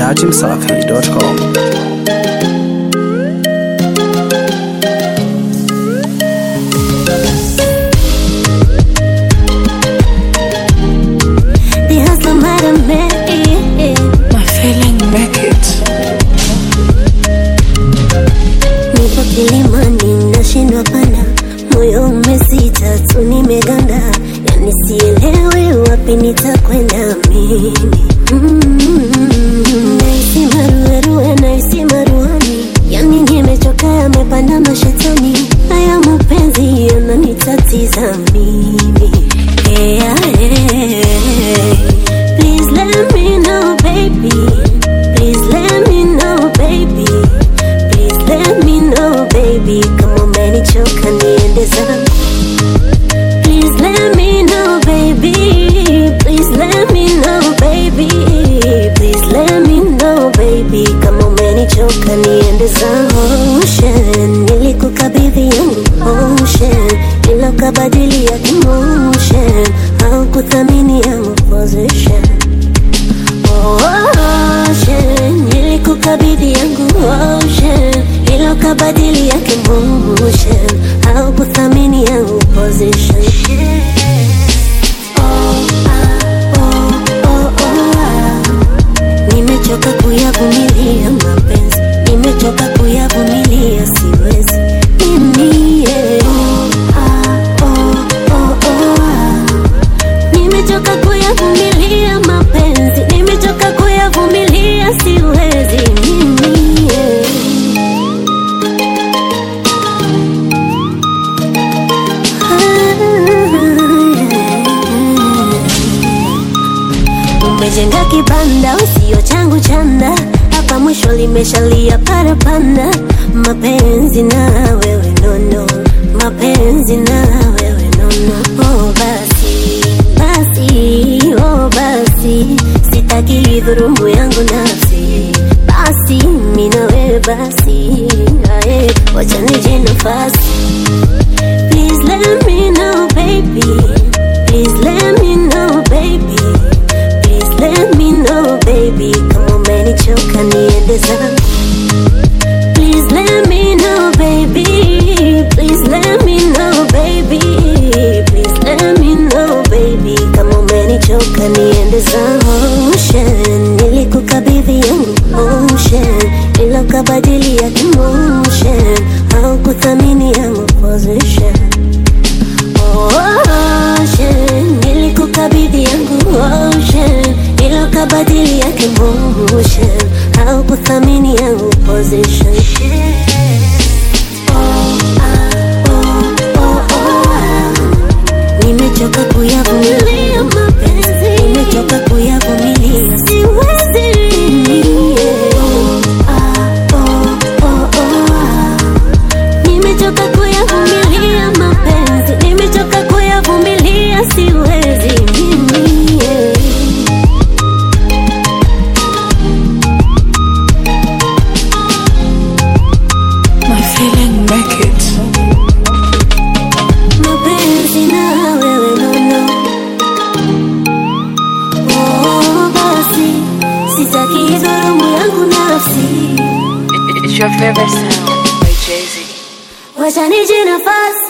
dachimsafi.com. My feeling make it. Nipo kilimani nashindwa panda, moyo umesita tu nimeganda, yani sielewi wapi nitakwenda mimi. Naisi maruerue, naisi maruani, yani nimechoka yamepanda mashetani, haya mapenzi yananitatiza mimi. Please let me know baby, please let me know baby, please let me know baby, kama umenichoka niende zangu. Please let me know baby, please let me know baby, please let me know baby, kama umenichoka niende zangu. Ocean, nilikukabidhi yangu ocean, ila ukabadilia emotion, haukuthamini yangu position. Ocean, nilikukabidhi yangu ocean, ila ukabadilia emotion, haukuthamini yangu position. Nimechoka kuyavumilia mapenzi, nimechoka kuyavumilia siwezi mimi, nimechoka kuyavumilia mapenzi, nimechoka kuyavumilia siwezi mimi, Umejenga kibanda usio changu chanda, hapa mwisho limeshalia parapanda. Mapenzi na wewe nono, mapenzi na wewe nono. Oh basi, basi, oh basi, sitaki dhurumu yangu nafsi. Basi, mimi na wewe basi, aye, wacha nije nafasi. Please let me know baby, please let me know baby, please let me know baby, kama umenichoka niende zangu. Please let me know baby, please let me know baby, please let me know baby, kama umenichoka niende zangu. Ocean, nilikukabidhi yangu ocean, ila ukabadilia emotion, haukuthamini yangu position. Ocean, nilikukabidhi yangu ocean, ila ukabadilia emotion, haukuthamini yangu position. Nimechoka kuyavumilia mapenzi, nimechoka kuyavumilia siwezi mimi, nimechoka kuyavumilia mapenzi, nimechoka kuyavumilia siwezi mimi. My feeling make it. Mapenzi na wewe nono. Oh basi, sitaki dhurumu yangu nafsi. It's your favorite sound by Jay-Z. Wacha nije nafasi.